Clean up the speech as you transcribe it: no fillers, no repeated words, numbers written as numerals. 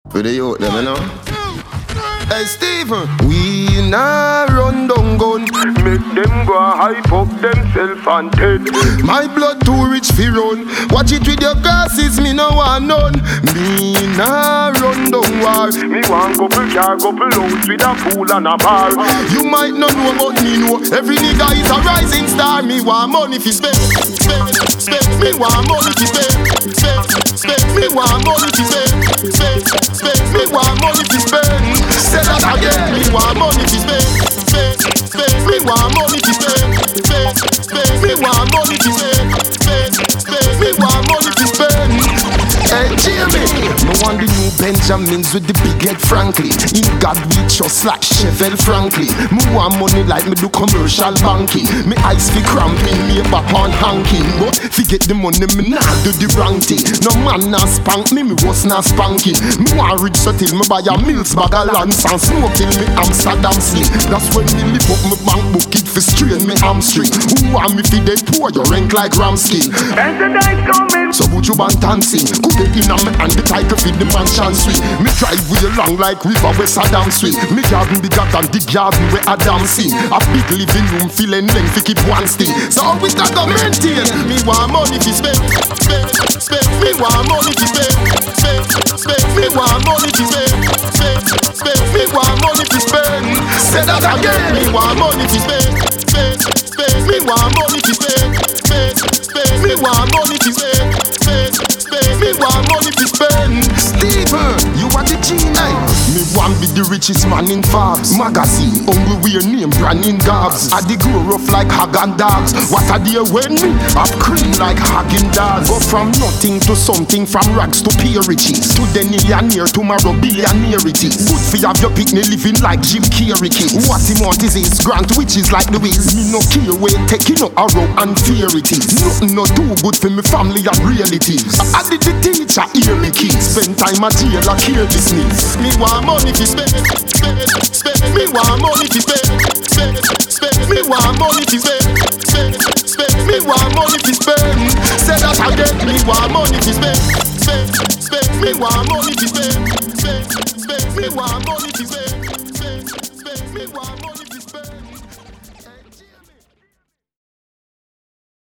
With the youth them, you know. Hey Stephen, we nah run down gun. Make them go hype up themself and dead. My blood too rich fi run. Watch it with your glasses, me no want none. Me nah run down war. Me want couple car, couple house with a pool and a bar. You might not know but me know. Every nigga is a rising star. Me want money fi spend. Me want money fi spend. Me want money fi spend. Me want money fi spend. Say that again. Me want money fi spend. Me want money fi spend. Me want money fi spend. Me want money fi spend. Hey Jamie, me want the new Benjamins with the big head Franklin. In God we trust like Chevelle Franklin. Me want money like me do commercial banking. Me eyes fi cramping, me back on hanking. But fi get the money me nah do the wrong thing. No man nah spank me was nah spanking. Me want rich so till me buy a Mills bag of lands and smoke till me Amsterdam sleep. That's when me lift up me bank book it fi strain me hamstring. Who want me fi dead poor you rank like Ramskin. And the night coming. So would you want dancing? Could it in a me and the title feed the mansion suite. Me drive way along like river where Saddam swing. Me garden bigger than the garden where Adam sing. A big living room feeling length fi keep one sting. So how we start to maintain? Me want money fi spend. Me want money fi spend. Me want money fi spend. Me want money fi spend. Say that again. Me want money fi spend. Me want money fi spend. Me want money fi spend. Me want money to spend. Stephen, you are the genius. Me want be the richest man in Forbes magazine. Only wear name brand in Garbs. I dig grow rough like Hagan dogs. What are they when me? Up cream like Hagen does. Go from nothing to something, from rags to pure riches. To the millionaire, tomorrow billionaire it is. Good for have your picnic living like Jim Carrey kids. What he want is his grant, which is like the Wiz. Me no care way, taking no arrow and fear it is. Nothing no too good for me family and relatives. I did the teacher hear me kids. Spend time at jail like hear this needs. Me want money to spend. Me want money to spend. Me want money to spend. Me want money to spend. Say that again. Me want money to spend. Me want money to spend. Me want money to spend. Me want money to spend.